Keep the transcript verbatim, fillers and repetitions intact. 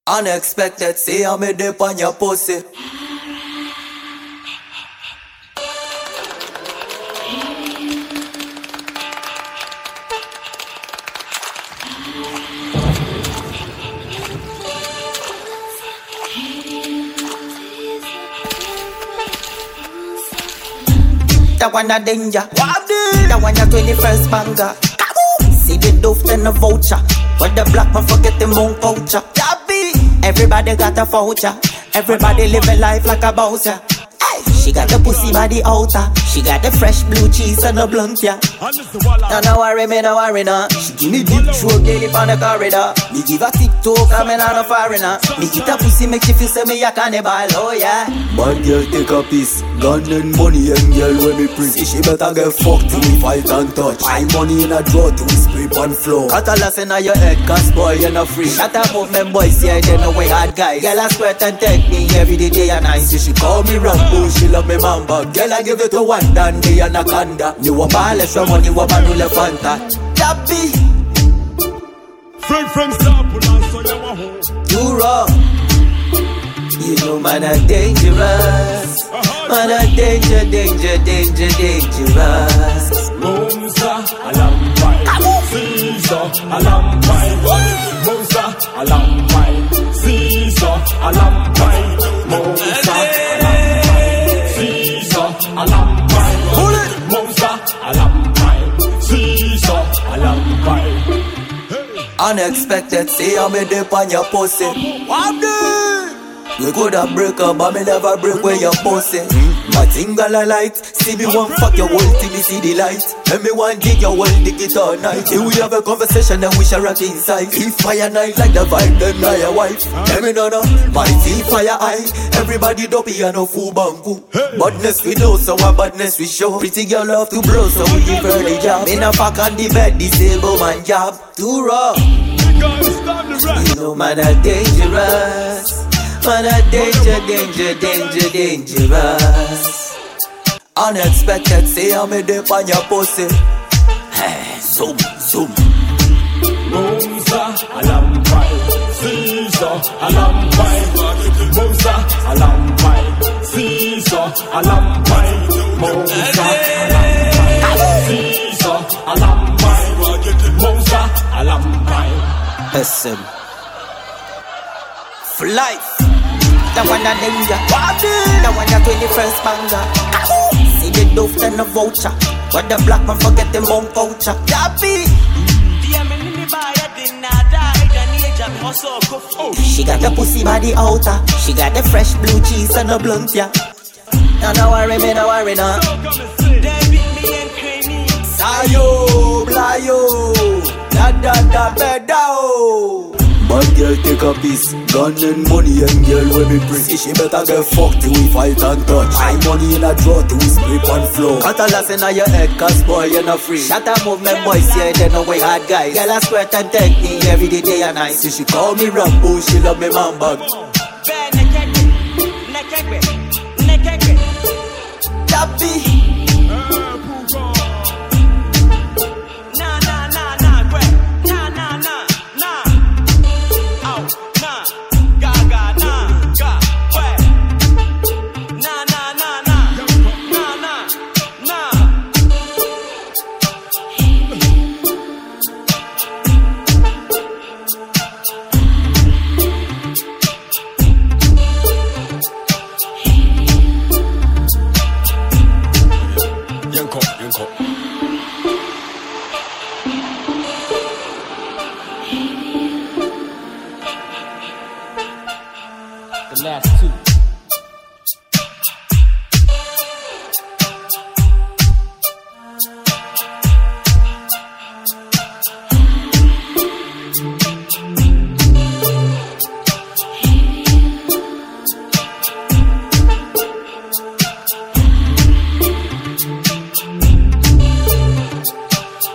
Unexpected, see I made dip on your pussy. That one a danger. That one a twenty-first banger. See the doof and the vulture, but the black man forget the moon culture. Everybody got a voucher. Everybody living life like a bouncer. She got the pussy by the outer. She got the fresh blue cheese and the blunt, yeah. Now no worry me, no worry no. She give me deep throat daily on the corridor. Me give a TikTok, I'm in on a foreigner. Me get a pussy, make she feel say me a cannibal, oh yeah. Bad girl take a piece, gun and money and girl when me pretty. She better get fucked till we fight and touch. My money in a drawer till we spray on floor. Catalas in your head, cause boy you're not free. Shut up movement boys, yeah, they know we hard guys. Girl I sweat and take me every day, day and night. So she call me Rambo, she love me mamba. Girl I give it to one dandy and a kanda. You a ball from money, you a banule fanta. Tappy Friend from Starpool, so you a hoe. You raw. You know man a dangerous. Man a danger, danger, danger, dangerous. Monza, alampai. Caesar, alampai. Monza, alampai. Caesar, alampai. Monza, alampai. Caesar, alampai. Monza, alampai. Caesar, alampai. Unexpected, see I made dip on your pussy. We coulda break up, but me never break where your pussy. My thing got a light. See me one fuck your whole till me see the light. Let me one dig your whole dig it all night. Till we have a conversation and we shall rock inside. If fire night like the vibe, then I your wife. Let me know no, my team fire eye. Everybody dopey and no fool bangu. Badness we know, so what badness we show. Pretty girl love to blow, so we give her the job. Me na fuck on the bed, disabled man job. Too raw. You know man are dangerous. Man a danger, danger, danger, dangerous. Unexpected, say I made dip on your pussy. Hey, zoom, zoom. Monza, alampai. Caesar, alampai. Monza, alampai. Caesar, alampai. Monza, alampai. Caesar, alampai. Monza, alampai. S M for life. That one a danger. That one a twenty-first banger. See the doof and the vulture, but the black man forget the moon culture. She got the pussy by the outer. She got the fresh blue cheese and the blunt, yeah. Now no worry me, no worry no. Sayo, blayo, da da da bedao. Bad girl take a piece, gun and money and girl when me pretty. She better get fucked till we fight and touch. My money in a drawer till we spray on floor. Catalas in your head, cause boy you're not free. Shut up movement boys, yeah, they know we hard guys. Girl I sweat and take me every day, day and night. So she call me Rambo, she love me man bag. Tappy